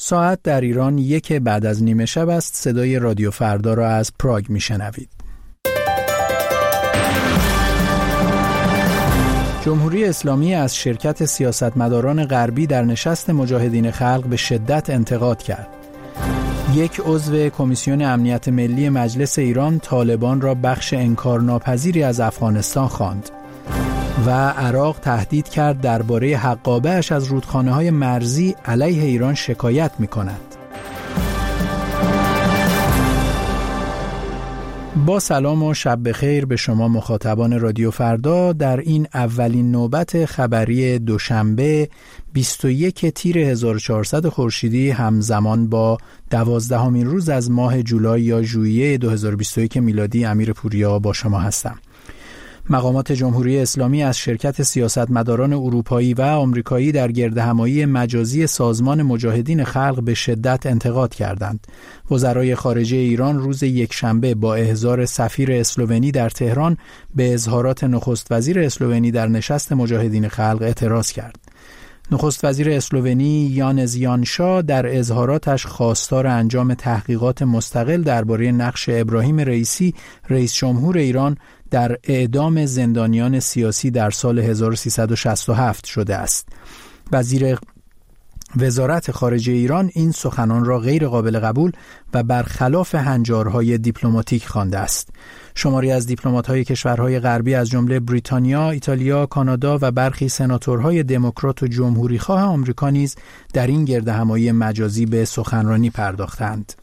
ساعت در ایران 1 بعد از نیمه شب است. صدای رادیو فردا را از پراگ میشنوید. جمهوری اسلامی از شرکت سیاستمداران غربی در نشست مجاهدین خلق به شدت انتقاد کرد. یک عضو کمیسیون امنیت ملی مجلس ایران طالبان را بخش انکارناپذیری از افغانستان خواند و عراق تهدید کرد درباره حقابه‌اش از رودخانه‌های مرزی علیه ایران شکایت می‌کند. با سلام و شب بخیر به شما مخاطبان رادیو فردا در این اولین نوبت خبری دوشنبه 21 تیر 1400 خورشیدی همزمان با 12مین روز از ماه جولای یا ژوئیه 2021 میلادی امیرپوریا با شما هستم. مقامات جمهوری اسلامی از شرکت سیاستمداران اروپایی و آمریکایی در گردهمایی مجازی سازمان مجاهدین خلق به شدت انتقاد کردند. وزرای خارجه ایران روز یکشنبه با احضار سفیر اسلوونی در تهران به اظهارات نخست وزیر اسلوونی در نشست مجاهدین خلق اعتراض کرد. نخست وزیر اسلوونی یانز یانشا در اظهاراتش خواستار انجام تحقیقات مستقل درباره نقش ابراهیم رئیسی رئیس جمهور ایران در اعدام زندانیان سیاسی در سال 1367 شده است. وزیر وزارت خارجه ایران این سخنان را غیر قابل قبول و برخلاف هنجارهای دیپلماتیک خوانده است. شماری از دیپلمات‌های کشورهای غربی از جمله بریتانیا، ایتالیا، کانادا و برخی سناتورهای دموکرات و جمهوری‌خواه آمریکا نیز در این گردهمایی مجازی به سخنرانی پرداختند.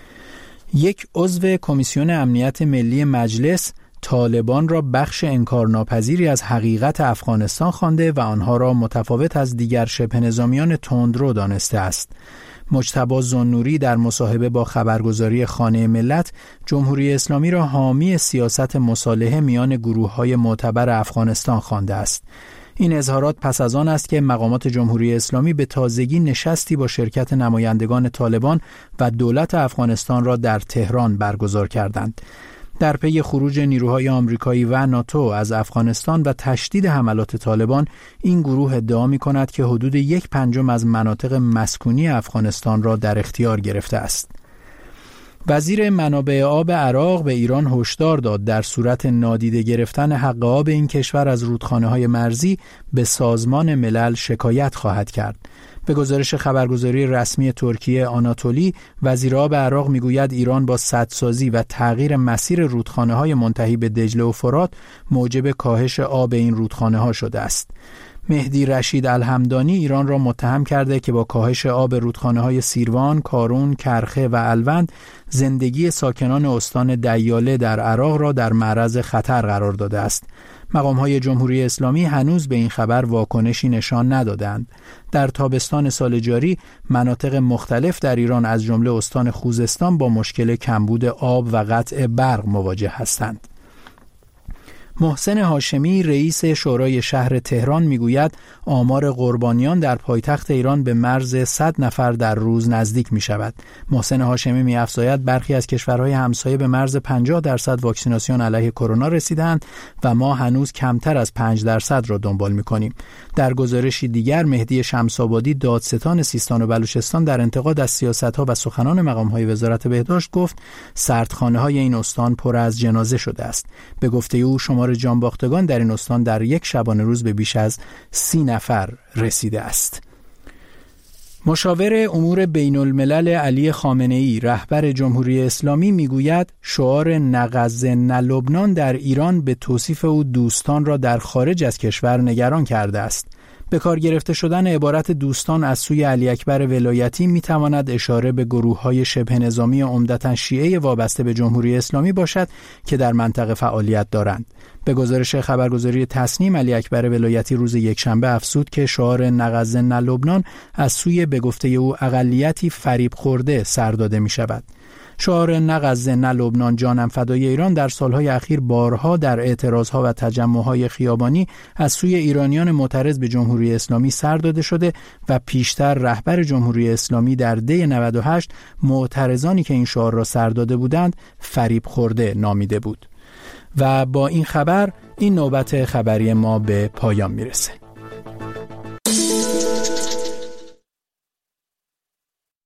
یک عضو کمیسیون امنیت ملی مجلس طالبان را بخش انکارناپذیری از حقیقت افغانستان خوانده و آنها را متفاوت از دیگر شبه نظامیان تندرو دانسته است. مجتبی ذوالنوری در مصاحبه با خبرگزاری خانه ملت جمهوری اسلامی را حامی سیاست مصالحه میان گروه‌های معتبر افغانستان خوانده است. این اظهارات پس از آن است که مقامات جمهوری اسلامی به تازگی نشستی با شرکت نمایندگان طالبان و دولت افغانستان را در تهران برگزار کردند. در پی خروج نیروهای آمریکایی و ناتو از افغانستان و تشدید حملات طالبان، این گروه ادعا می‌کند که حدود 1/5 از مناطق مسکونی افغانستان را در اختیار گرفته است. وزیر منابع آب عراق به ایران هشدار داد در صورت نادیده گرفتن حق آب این کشور از رودخانه‌های مرزی به سازمان ملل شکایت خواهد کرد. به گزارش خبرگزاری رسمی ترکیه آناتولی، وزیر آب عراق میگوید ایران با سدسازی و تغییر مسیر رودخانه‌های منتهی به دجله و فرات موجب کاهش آب این رودخانه‌ها شده است. مهدی رشید الحمدانی ایران را متهم کرده که با کاهش آب رودخانه‌های سیروان، کارون، کرخه و الوند زندگی ساکنان استان دیاله در عراق را در معرض خطر قرار داده است. مقام‌های جمهوری اسلامی هنوز به این خبر واکنشی نشان ندادند. در تابستان سال جاری مناطق مختلف در ایران از جمله استان خوزستان با مشکل کمبود آب و قطع برق مواجه هستند. محسن هاشمی رئیس شورای شهر تهران میگوید آمار قربانیان در پایتخت ایران به مرز 100 نفر در روز نزدیک می شود. محسن هاشمی می‌افزاید برخی از کشورهای همسایه به مرز 50% واکسیناسیون علیه کرونا رسیدند و ما هنوز کمتر از 5% را دنبال می‌کنیم. در گزارشی دیگر مهدی شمس‌آبادی دادستان سیستان و بلوچستان در انتقاد از سیاست‌ها و سخنان مقام‌های وزارت بهداشت گفت سردخانه‌های این استان پر از جنازه شده است. به گفته او شمار جانباختگان در این استان در یک شبانه روز به بیش از 30 نفر رسیده است. مشاور امور بین الملل علی خامنه‌ای رهبر جمهوری اسلامی میگوید شعار نه غزه نه لبنان در ایران به توصیف او دوستان را در خارج از کشور نگران کرده است. به کار گرفته شدن عبارت دوستان از سوی علی اکبر ولایتی میتواند اشاره به گروه‌های شبه نظامی عمدتاً شیعه وابسته به جمهوری اسلامی باشد که در منطقه فعالیت دارند. به گزارش خبرگزاری تسنیم علی اکبر ولایتی روز یکشنبه افزود که شعار نه غزه نه لبنان از سوی به گفته او اقلیتی فریب خورده سر داده می شود. شعار نه غزه نه لبنان جانم فدای ایران در سالهای اخیر بارها در اعتراضها و تجمعهای خیابانی از سوی ایرانیان معترض به جمهوری اسلامی سر داده شده و پیشتر رهبر جمهوری اسلامی در دی 98 معترضانی که این شعار را سر داده بودند فریب خورده نامیده بود. و با این خبر این نوبت خبری ما به پایان میرسه.